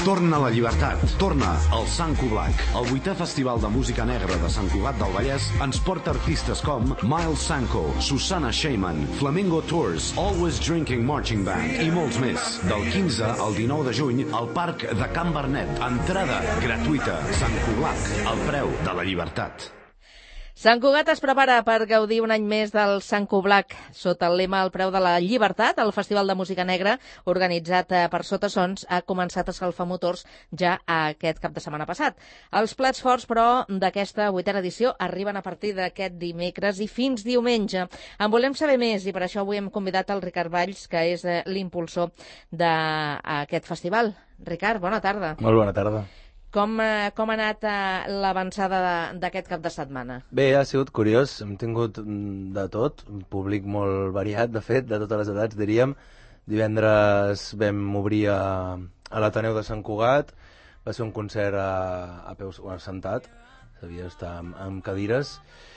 Torna la llibertat. Torna el Sant Cugat. El 8è Festival de Música Negra de Sant Cugat del Vallès ens porta artistes com Miles Sanko, Susana Shayman, Flamingo Tours, Always Drinking Marching Band i molts més. Del 15 al 19 de juny al Parc de Can Bernet. Entrada gratuïta. Sant Cugat, el preu de la llibertat. Sant Cugat es prepara per gaudir un any més del Sant Cublac. Sota el lema El preu de la llibertat, el Festival de Música Negra, organitzat per Sota Sons, ha començat a escalfar motors ja aquest cap de setmana passat. Els plats forts, però, d'aquesta 8a edició arriben a partir d'aquest dimecres i fins diumenge. En volem saber més i per això avui hem convidat el Ricard Valls, que és l'impulsor d'aquest festival. Ricard, bona tarda. Molt bona tarda. Com ha anat l'avançada d'aquest cap de setmana? Bé, ha sigut curiós. Hem tingut de tot, un públic molt variat, de fet, de totes les edats, diríem. Divendres vam obrir a l'Ateneu de Sant Cugat. Va ser un concert a peus sentat, s'havia d'estar amb cadires.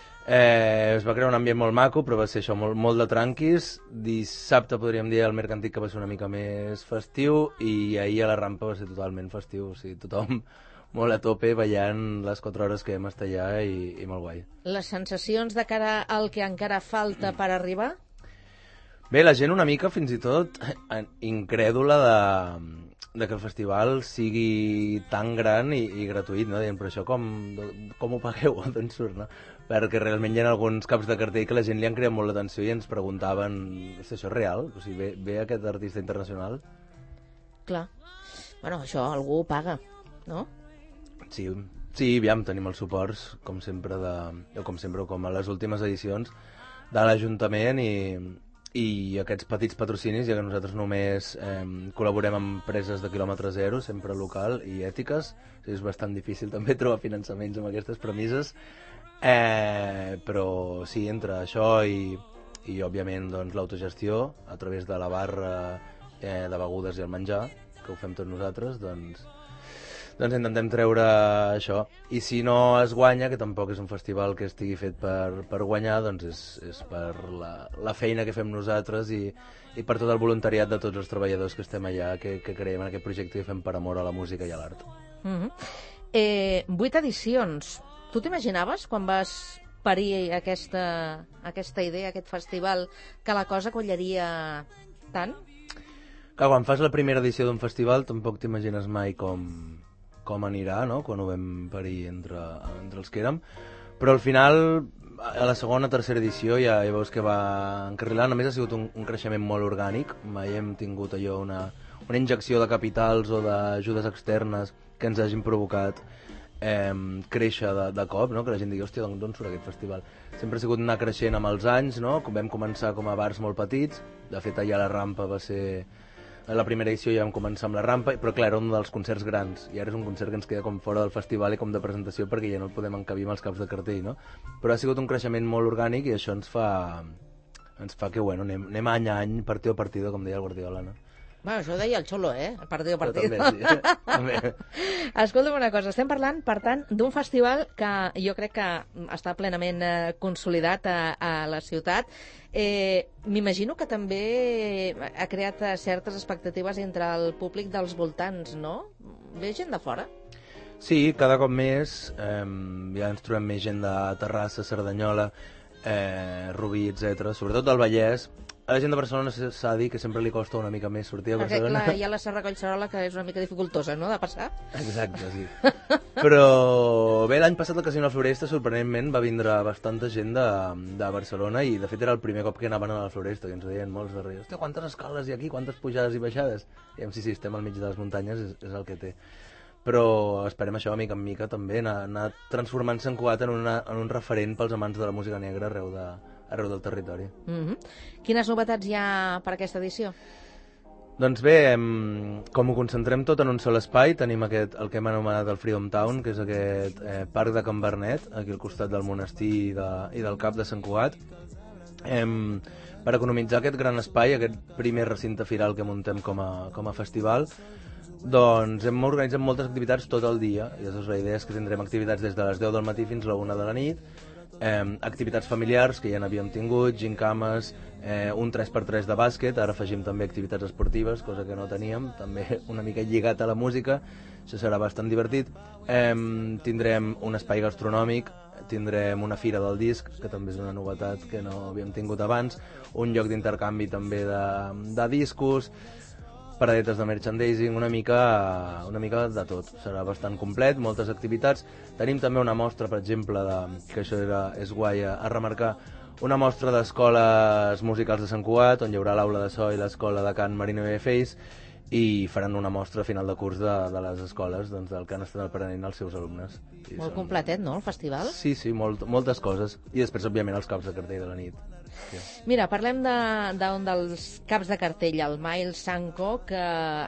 Es va crear un ambient molt maco, però va ser això, molt de tranquis. Dissabte podríem dir al Mercantic que va ser una mica més festiu i ahir a la rampa va ser totalment festiu, o sigui, tothom molt a tope ballant les 4 hores que vam estar allà i molt guai. Les sensacions de cara al que encara falta per arribar? Bé, la gent una mica fins i tot incrèdula de que el festival sigui tan gran i gratuït, no? Dient, però això com ho pagueu? D'on surt, no? Perquè realment hi ha alguns caps de cartell que la gent li han creat molt l'atenció i ens preguntaven, això és real? O sigui, ve aquest artista internacional? Clar. Bueno, això algú ho paga, no? Sí, aviam, tenim els suports, com sempre, com a les últimes edicions, de l'Ajuntament i aquests petits patrocinis, ja que nosaltres només col·laborem amb empreses de quilòmetre zero, sempre local i ètiques. O sigui, és bastant difícil també trobar finançaments amb aquestes premisses. Però sí, entre això i òbviament doncs, l'autogestió a través de la barra de begudes i el menjar, que ho fem tots nosaltres, doncs intentem treure això. I si no es guanya, que tampoc és un festival que estigui fet per guanyar, doncs és per la feina que fem nosaltres i per tot el voluntariat de tots els treballadors que estem allà, que creiem en aquest projecte i fem per amor a la música i a l'art. 8 edicions. Tu t'imaginaves, quan vas parir aquesta idea, aquest festival, que la cosa collaria tant? Clar, quan fas la primera edició d'un festival tampoc t'imagines mai com anirà, no? Quan ho vam parir entre els que érem. Però al final, a la segona o tercera edició ja veus que va encarrilant. A més ha sigut un creixement molt orgànic. Mai hem tingut allò una injecció de capitals o d'ajudes externes que ens hagin provocat créixer de cop, no? Que la gent digui, hòstia, d'on surt aquest festival? Sempre ha sigut anar creixent amb els anys, no? Vam començar com a bars molt petits, de fet allà a la rampa va ser... A la primera edició ja vam començar amb la rampa, però clar, era un dels concerts grans, i ara és un concert que ens queda com fora del festival i com de presentació perquè ja no el podem encabir amb els caps de cartell, no? Però ha sigut un creixement molt orgànic i això ens fa que, bueno, anem any a any, partido a partido, com deia el Guardiola, no? Bueno, això ho deia el Xolo, Partido a partido. També, sí. També. Escolta'm una cosa, estem parlant, per tant, d'un festival que jo crec que està plenament consolidat a la ciutat. M'imagino que també ha creat certes expectatives entre el públic dels voltants, no? Ve gent de fora? Sí, cada cop més. Ja ens trobem més gent de Terrassa, Cerdanyola, Rubí, etc. Sobretot del Vallès. A la gent de Barcelona s'ha de dir que sempre li costa una mica més sortir a Barcelona. Perquè, clar, hi ha la Serra Collserola, que és una mica dificultosa, no?, de passar. Exacte, sí. Però bé, l'any passat al Casino La Floresta, sorprenentment, va vindre bastanta gent de Barcelona i, de fet, era el primer cop que anaven a la Floresta, que ens deien molts de res. Hòstia, quantes escales hi ha aquí, quantes pujades i baixades? I sí, estem al mig de les muntanyes, és el que té. Però esperem això, mica en mica, també, anar transformant Sant Cugat en un referent pels amants de la música negra arreu del territori. Quines novetats hi ha per aquesta edició? Doncs bé, com ho concentrem tot en un sol espai, tenim el que hem anomenat el Freedom Town, que és aquest parc de Can Bernet, aquí al costat del monestir i del Cap de Sant Cugat. Per economitzar aquest gran espai, aquest primer recinte firal que muntem com a festival, doncs hem organitzat moltes activitats tot el dia, i llavors la idea és que tindrem activitats des de les 10 del matí fins a la 1 de la nit, activitats familiars que ja n'havíem tingut, gincames, un 3x3 de bàsquet, ara afegim també activitats esportives, cosa que no teníem, també una mica lligat a la música, això serà bastant divertit. Tindrem un espai gastronòmic, tindrem una fira del disc, que també és una novetat que no havíem tingut abans, un lloc d'intercanvi també de discos, paradetes de merchandising, una mica de tot. Serà bastant complet, moltes activitats. Tenim també una mostra, per exemple, que això és guai a remarcar, una mostra d'escoles musicals de Sant Cugat, on hi haurà l'aula de so i l'escola de cant Marino i Face, i faran una mostra a final de curs de les escoles, doncs, del que han estat aprenent els seus alumnes. Molt completet, no, el festival? Sí, moltes coses. I després, òbviament, els caps de cartell de la nit. Sí. Mira, parlem d'un dels caps de cartell, el Miles Sanko, que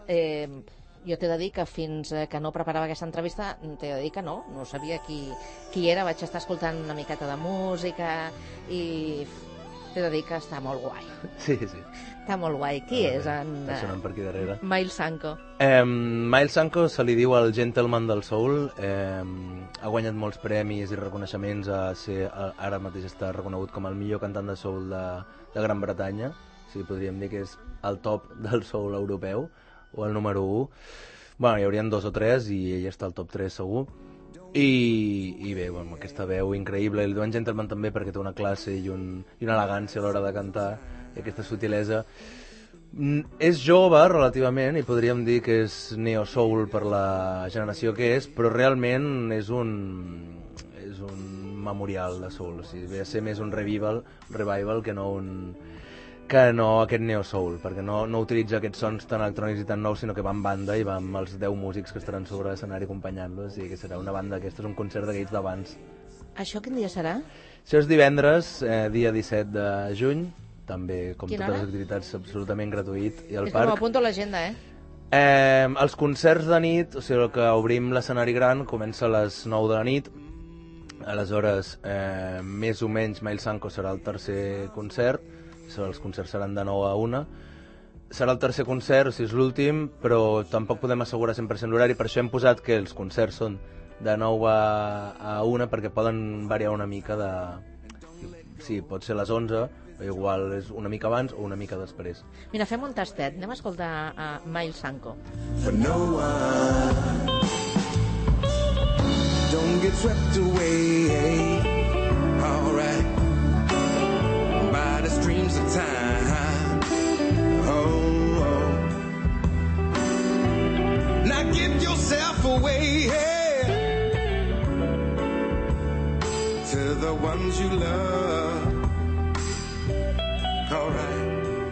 jo t'he de dir que fins que no preparava aquesta entrevista, t'he de dir que no sabia qui era, vaig estar escoltant una miqueta de música i t'he de dir que està molt guai. Sí. Està molt guai. Qui és en per aquí darrere. Miles Sanko? Miles Sanko se li diu el gentleman del soul. Ha guanyat molts premis i reconeixements ara mateix està reconegut com el millor cantant de soul de Gran Bretanya. O sigui, podríem dir que és el top del soul europeu o el número 1. Bueno, hi haurien 2 o 3 i ell està al top 3 segur. I bé, amb aquesta veu increïble, el diuen gentleman també perquè té una classe i una elegància a l'hora de cantar, i aquesta sutilesa. És jove relativament i podríem dir que és neo-soul per la generació que és, però realment és un memorial de soul, o sigui, ve a ser més un revival que no aquest neo-soul, perquè no utilitza aquests sons tan electrònics i tan nous, sinó que va en banda i va amb els 10 músics que estaran sobre l'escenari acompanyant-lo, o sigui que serà una banda aquesta, és un concert d'aquells d'abans. Això quin dia serà? Això és divendres, dia 17 de juny, també com Quina totes hora? les activitats absolutament gratuït, i al És que parc. m'apunto a l'agenda, Els concerts de nit, o sigui, que obrim l'escenari gran, comença a les 9 de la nit, aleshores més o menys Miles Sanko serà el tercer concert, els concerts seran de 9 a 1, serà el tercer concert, o sigui, és l'últim, però tampoc podem assegurar 100% l'horari, per això hem posat que els concerts són de 9 a 1, perquè poden variar una mica Sí, pot ser a les 11, però igual és una mica abans o una mica després. Mira, fem un tastet, anem a escoltar a Miles Sanko. For no one, don't get swept away, alright, by the streams of time. Oh. Now give yourself away to the ones you love, alright.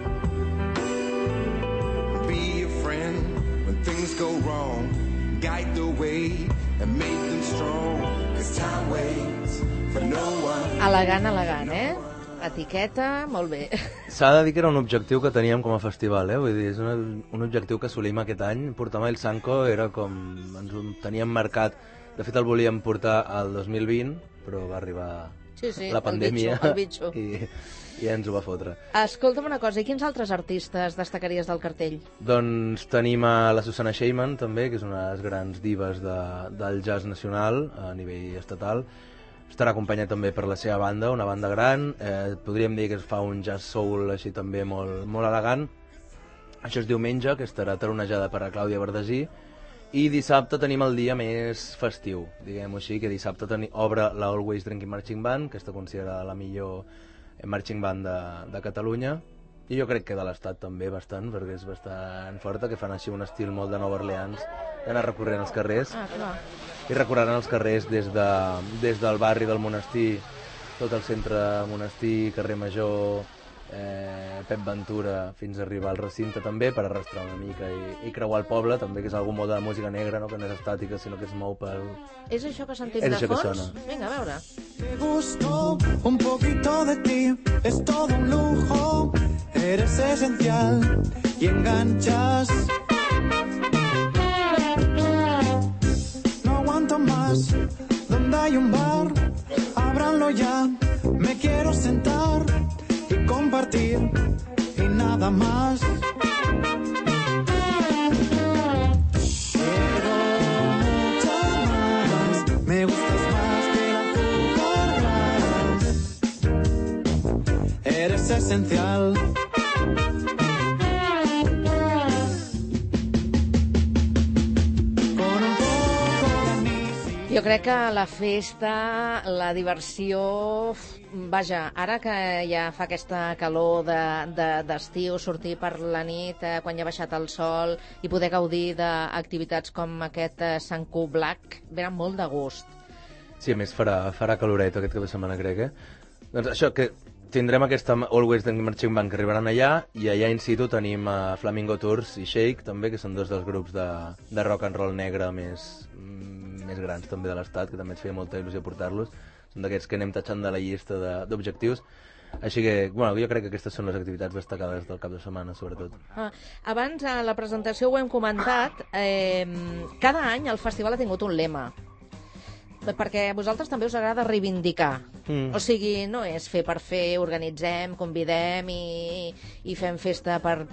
Be a friend when things go wrong, guide the way and make them strong, 'cause time waits for no one. Elegant, Etiqueta, molt bé. S'ha de dir que era un objectiu que teníem com a festival, vull dir, és un objectiu que assolim aquest any. Portar Miles Sanko era com... ens ho teníem marcat. De fet, el volíem portar al 2020, però va arribar la pandèmia el bitxo. i ens ho va fotre. Escolta'm una cosa, i quins altres artistes destacaries del cartell? Doncs tenim a la Susanna Sheyman, també, que és una de les grans divas del jazz nacional a nivell estatal. Estarà acompanyat també per la seva banda, una banda gran. Podríem dir que es fa un jazz soul així també molt, molt elegant. Això és diumenge, que estarà taronejada per a Clàudia Verdasí. I dissabte tenim el dia més festiu, diguem-ho així, que dissabte obre la Always Drinking Marching Band, que està considerada la millor marching band de Catalunya, i jo crec que de l'Estat també bastant, perquè és bastant forta, que fan així un estil molt de Nova Orleans, d'anar recorrent els carrers, i recorreran els carrers des del barri del Monestir, tot el centre de Monestir, carrer Major, Pep Ventura, fins a arribar al recinte també, per arrastrar una mica i creuar el poble, també, que és algú molt de música negra, no? Que no és estàtica, sinó que es mou pel... És això que sentim de fons? Vinga, a veure. Te gusto un poquito de ti, es todo un lujo, eres esencial y enganchas. No aguanto más, donde hay un bar, ábranlo ya, me quiero sentar y compartir y nada más. Quiero mucho más, me gustas más que el azúcar glass. esencial. Jo crec que la festa, la diversió... Vaja, ara que ja fa aquesta calor d'estiu, sortir per la nit quan ja ha baixat el sol i poder gaudir d'activitats com aquest Sant Black, venen molt de gust. Sí, a més farà caloret aquest cap de setmana, crec, Doncs això, que tindrem aquesta Always Drinking Marching Band que arribaran allà, i allà in situ tenim Flamingo Tours i Shake, també, que són dos dels grups de rock and roll negre més grans també de l'estat, que també et feia molta il·lusió portar-los. Són d'aquests que anem tachant de la llista d'objectius. Així que, bueno, jo crec que aquestes són les activitats destacades del cap de setmana, sobretot. Abans, a la presentació ho hem comentat, cada any el festival ha tingut un lema, perquè a vosaltres també us agrada reivindicar. O sigui, no és fer per fer, organitzem, convidem i fem festa pel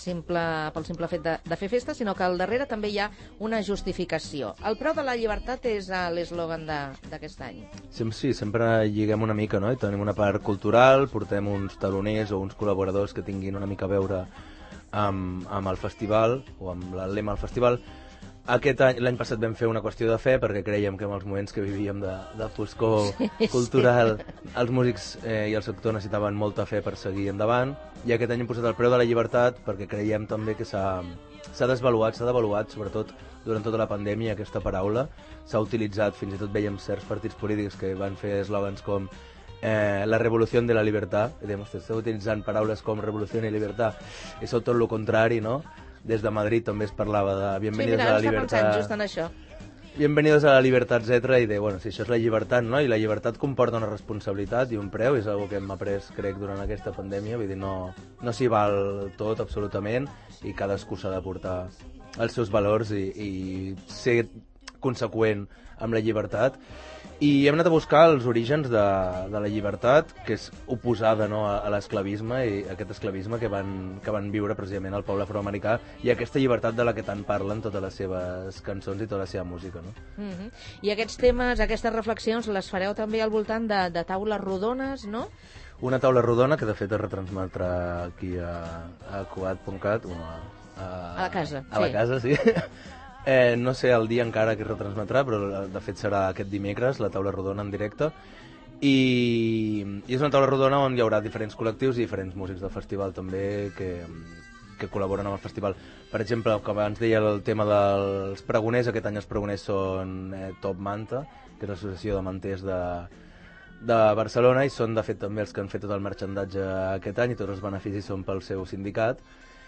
simple fet de fer festa, sinó que al darrere també hi ha una justificació. El preu de la llibertat és l'eslògan d'aquest any. Sí, sempre lliguem una mica, no? I tenim una part cultural, portem uns taloners o uns col·laboradors que tinguin una mica a veure amb el festival, o amb el lema del festival. Aquest any, l'any passat vam fer una qüestió de fe perquè creiem que en els moments que vivíem de foscor cultural els músics i el sector necessitaven molta fe per seguir endavant, i aquest any hem posat el preu de la llibertat perquè creiem també que s'ha devaluat, sobretot durant tota la pandèmia, aquesta paraula. S'ha utilitzat, fins i tot veiem certs partits polítics que van fer eslògans com la revolució de la libertad, està utilitzant paraules com revolució i libertad, és tot el contrari, no? Des de Madrid també es parlava de bienvenidos a la libertad. Just en això. Bienvenidos a la libertad, etcètera, i de, bueno, si això és la llibertat, no? I la llibertat comporta una responsabilitat i un preu, és una que hem après, crec, durant aquesta pandèmia, vull dir, no s'hi val tot, absolutament, i cadascú s'ha de portar els seus valors i ser conseqüent amb la llibertat. I hem anat a buscar els orígens de la llibertat, que és oposada, no, a l'esclavisme, i aquest esclavisme que van viure precisament el poble afroamericà, i aquesta llibertat de la que tant parlen totes les seves cançons i tota la seva música, no? I aquests temes, aquestes reflexions, les fareu també al voltant de taules rodones, no? Una taula rodona que de fet es retransmetrà aquí a Cugat.cat, a la casa. A la casa, sí. No sé el dia encara que es retransmetrà, però de fet serà aquest dimecres, la taula rodona en directe, i és una taula rodona on hi haurà diferents col·lectius i diferents músics del festival també que col·laboren amb el festival. Per exemple, com abans deia, el tema dels pregoners, aquest any els pregoners són Top Manta, que és l'associació de manters de Barcelona, i són de fet també els que han fet tot el marxandatge aquest any, i tots els beneficis són pel seu sindicat,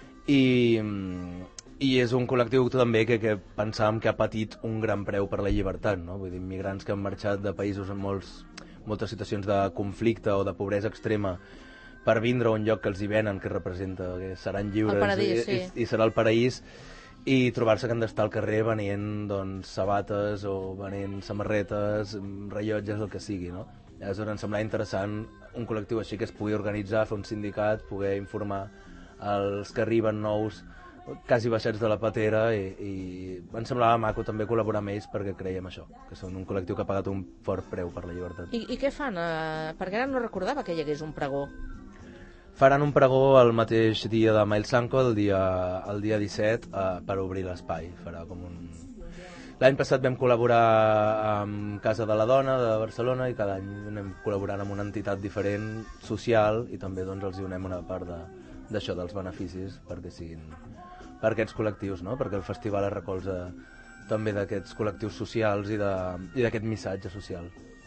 i és un col·lectiu també que pensàvem que ha patit un gran preu per la llibertat, no? Vull dir, immigrants que han marxat de països amb moltes situacions de conflicte o de pobresa extrema per vindre a un lloc que els hi venen, que representa que seran lliures, el paradís, sí. i serà el paraís, i trobar-se que han d'estar al carrer venent, doncs, sabates o venent samarretes, rellotges, el que sigui, no? Aleshores ens semblava interessant un col·lectiu així que es pugui organitzar, fer un sindicat, poder informar els que arriben nous, quasi baixats de la patera, i em semblava maco també col·laborar amb ells perquè creiem això, que són un col·lectiu que ha pagat un fort preu per la llibertat. I què fan? Perquè ara no recordava que hi hagués un pregó. Faran un pregó el mateix dia de Miles Sanko, el dia 17, per obrir l'espai. Farà com un... L'any passat vam col·laborar amb Casa de la Dona de Barcelona, i cada any anem col·laborant amb una entitat diferent, social, i també doncs, els hi donem una part d'això, dels beneficis, perquè siguin per aquests col·lectius, no? Perquè el festival es recolza també d'aquests col·lectius socials i d'aquest missatge social.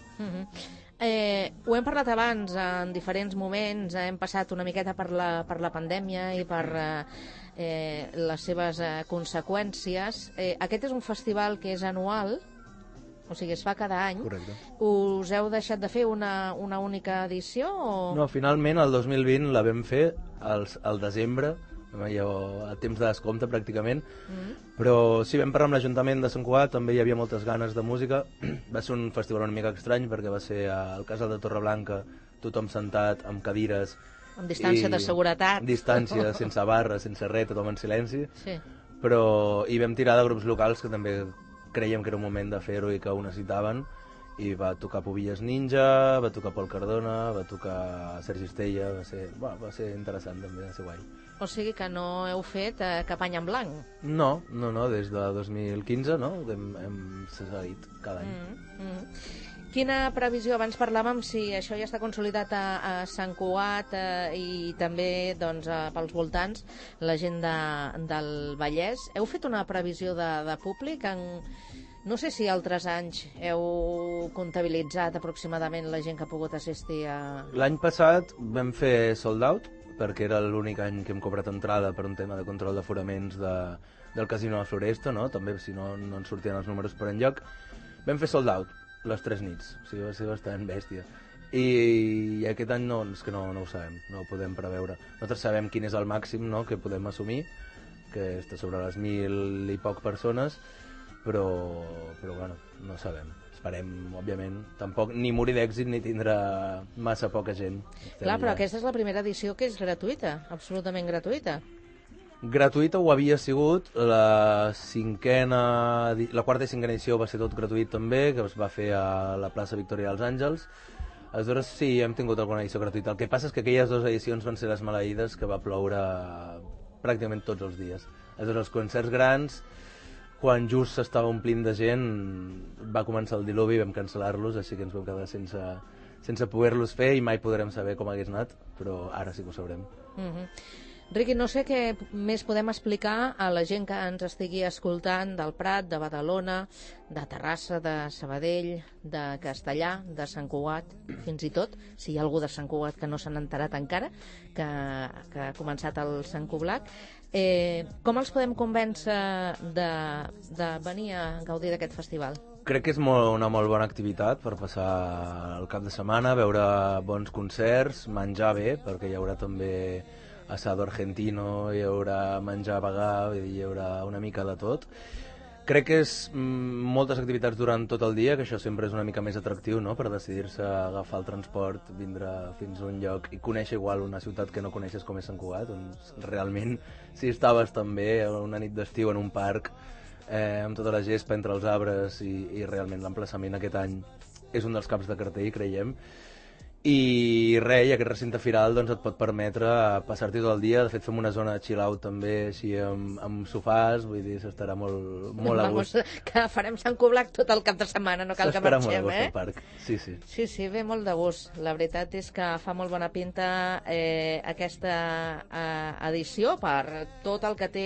Ho hem parlat abans en diferents moments, hem passat una miqueta per la pandèmia i per les seves conseqüències. Aquest és un festival que és anual, o sigui, es fa cada any. Correcte. Us heu deixat de fer una única edició? O... No, finalment el 2020 la vam fer al desembre, a temps de descompte pràcticament, però sí, vam parlar amb l'Ajuntament de Sant Cugat, també hi havia moltes ganes de música. Va ser un festival una mica estrany perquè va ser al Casal de Torreblanca, tothom sentat, amb cadires, amb distància de seguretat, distància, sense barres, sense res, tothom en silenci, sí. Però hi vam tirar de grups locals que també creiem que era un moment de fer-ho i que ho necessitaven, i va tocar Pubilles Ninja, va tocar Pol Cardona, va tocar Sergi Estella, va ser interessant també, va ser guai. O sigui que no heu fet cap any en blanc? No, des de 2015 no? hem seguit cada any. Quina previsió? Abans parlàvem si això ja està consolidat a Sant Cugat i també doncs, pels voltants, la gent del Vallès. Heu fet una previsió de públic? No sé si altres anys heu comptabilitzat aproximadament la gent que ha pogut assistir a... L'any passat vam fer sold out, perquè era l'únic any que hem cobrat entrada per un tema de control d'aforaments del Casino de Floresta, no? També si no ens sortien els números per enlloc. Vam fer sold out les 3 nits, o sigui, va ser bastant bèstia. I aquest any és que no ho sabem, no ho podem preveure. Nosaltres sabem quin és el màxim, no?, que podem assumir, que està sobre les 1.000 i poc persones, però bueno, no sabem. Esperem, òbviament, tampoc ni morir d'èxit ni tindrà massa poca gent. Clar, però aquesta és la primera edició que és gratuïta, absolutament gratuïta. Gratuïta ho havia sigut, la quarta i cinquena edició va ser tot gratuït també, que es va fer a la plaça Victòria dels Àngels. Aleshores sí, hem tingut alguna edició gratuïta. El que passa és que aquelles 2 edicions van ser les maleïdes, que va ploure pràcticament tots els dies. Aleshores els concerts grans, quan just s'estava omplint de gent, va començar el diluvi i vam cancel·lar-los, així que ens vam quedar sense poder-los fer i mai podrem saber com hagués anat, però ara sí que ho sabrem. Riqui, no sé què més podem explicar a la gent que ens estigui escoltant del Prat, de Badalona, de Terrassa, de Sabadell, de Castellà, de Sant Cugat, fins i tot, si hi ha algú de Sant Cugat que no s'han enterat encara, que ha començat el Sant Cublac. Com els podem convèncer de venir a gaudir d'aquest festival? Crec que és una molt bona activitat per passar el cap de setmana, veure bons concerts, menjar bé, perquè hi haurà també asado argentino, hi haurà menjar vegà, hi haurà una mica de tot. Crec que és moltes activitats durant tot el dia, que això sempre és una mica més atractiu, no?, per decidir-se a agafar el transport, vindre fins a un lloc i conèixer igual una ciutat que no coneixes com és Sant Cugat, on realment si estaves també una nit d'estiu en un parc amb tota la gespa entre els arbres i realment l'emplaçament aquest any és un dels caps de cartell, creiem. I res, i aquest recinte firal doncs, et pot permetre passar-t'hi tot el dia. De fet, fem una zona de chill-out també, així amb sofàs, vull dir, s'estarà molt a gust. Que farem Sant Cublac tot el cap de setmana, no cal que marxem, molt a gust al parc. Sí. Sí, ve molt de gust. La veritat és que fa molt bona pinta aquesta edició per tot el que té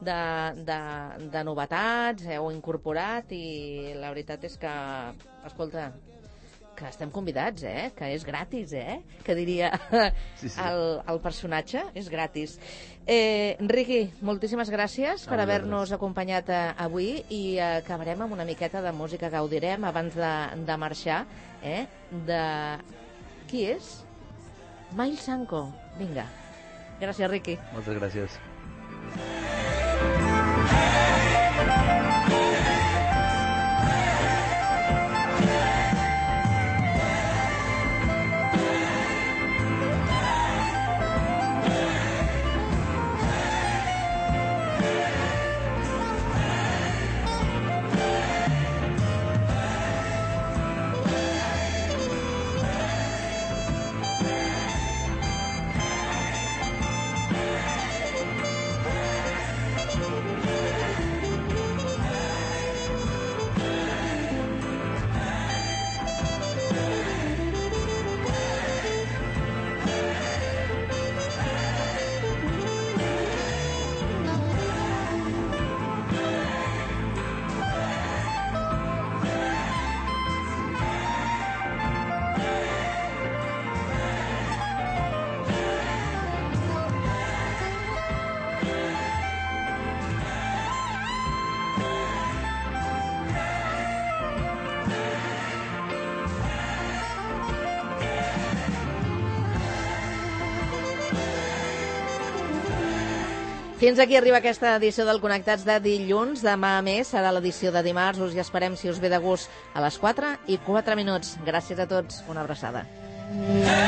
de novetats, heu incorporat, i la veritat és que, escolta, que estem convidats, que és gratis, que diria sí. el personatge, és gratis. Riqui, moltíssimes gràcies per haver-nos acompanyat avui i acabarem amb una miqueta de música, gaudirem abans de marxar, de... Qui és? Miles Sanko. Vinga. Gràcies, Riqui. Moltes gràcies. Fins aquí arriba aquesta edició del Connectats de dilluns. Demà a més serà l'edició de dimarts. Us hi esperem, si us ve de gust, a les 4:04. Gràcies a tots. Una abraçada.